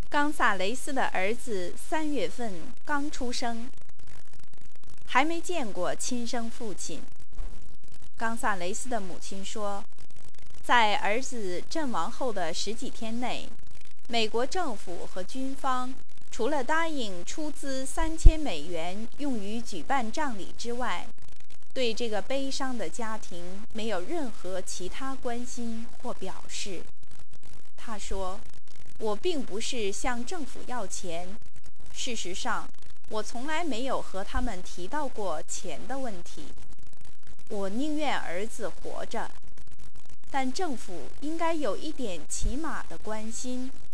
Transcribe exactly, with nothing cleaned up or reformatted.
冈萨雷斯的儿子三月份刚出生，还没见过亲生父亲。冈萨雷斯的母亲说，在儿子阵亡后的十几天内，美国政府和军方除了答应出资三千美元用于举办葬礼之外，对这个悲伤的家庭没有任何其他关心或表示。他说，我并不是向政府要钱，事实上，我从来没有和他们提到过钱的问题。我宁愿儿子活着，但政府应该有一点起码的关心。